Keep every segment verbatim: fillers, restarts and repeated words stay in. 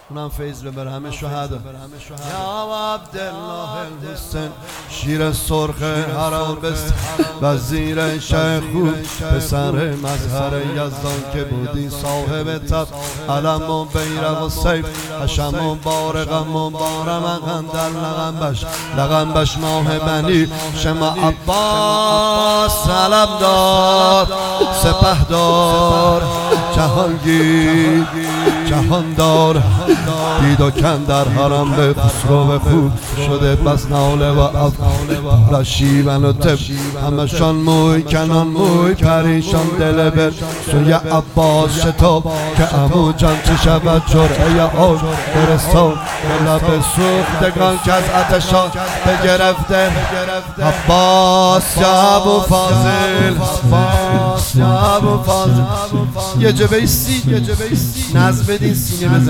اونم فیض ببر همه شهدا. یا عبدالله الحسین شیر سرخ حرم بست وزیر شیخ بود پسر مظهر یزدان که بودی صاحب تب علم و بیرق و سیف حشم و بارقم و بارمقن در لغنبش لغنبش ماه بنی شما عباس سلام دار سپهدار جهانگیر جهاندار دید و کن در حرم به خسرو خوب شده بس ناله و افغان شیون و تب همشان موی کنان موی پریشان دل بر سوی عباس شتاب که امو جان چه شود جرعه آج برسان به لب سوختگان که از عطشان بگرفته عباس یا ابو فاضل عباس یا ابو فاضل یه جبه سی نظم بدین سینه بزن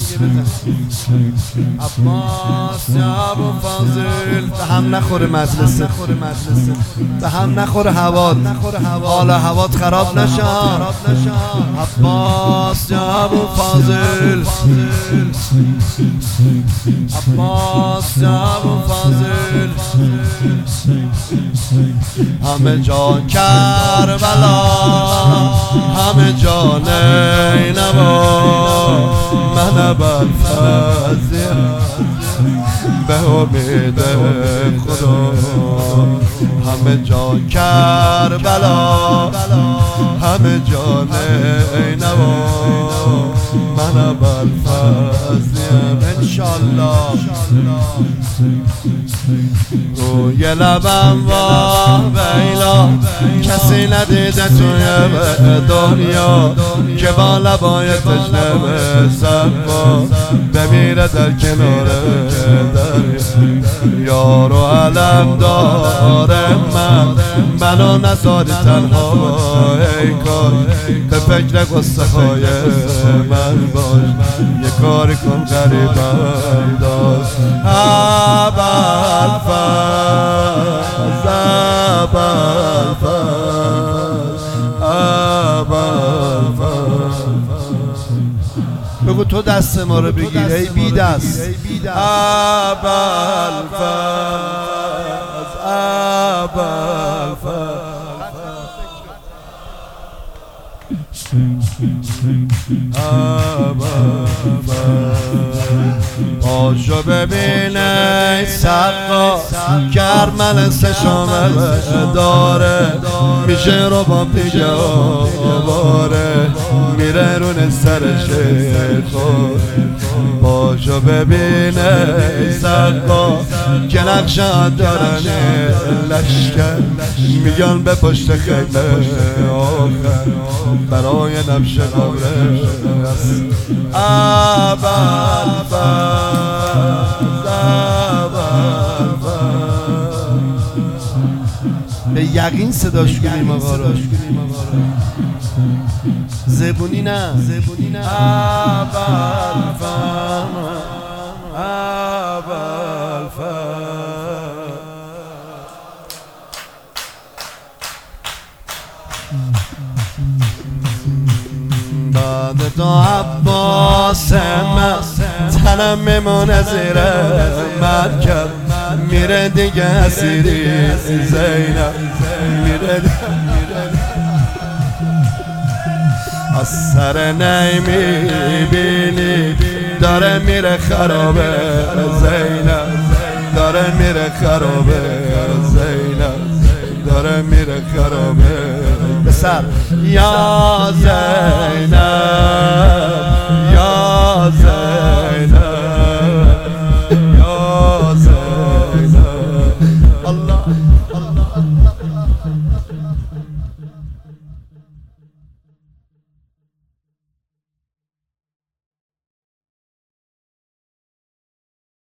عباس یا ابو فاضل به هم نخوره مجلسه به هم نخوره هوات حالا هوات خراب نشان عباس یا ابو فاضل عباس یا ابو فاضل همه جا کربلا همه جا نینوا من بالفضل به امید خدا همه جا کربلا همه جا نینوا من بالفضل انشالله روی لبم و بیلا کسی ندیده توی دنیا که با لبای تشنه به صفا بمیره در کنار دریا یار و علم داره من منو نذاری تنها ای کار به فکر قصه های من باش یه کاری کن غریبم داشت ابوالفضل بگو تو دست ما رو بگیر ای بی دست ابوالفضل ابوالفضل پاشو ببینه سقا کرمل سشامه داره میشه رو با پیجه باره میره رون سرش خور پاشو ببینه سقا که نقشه دارن لشکر میگن به پشت خیمه آخر برای نبش قبره به یقین صداش کنیم آقا را زبونی نه زبونی نه بعد تو عباس من تنم میمونه زیر مرکب میره دیگه اسیری زینب میره از سر نمیبینی داره میره خرابه زینب داره میره خرابه زینب داره میره خرابه بسر یا زینب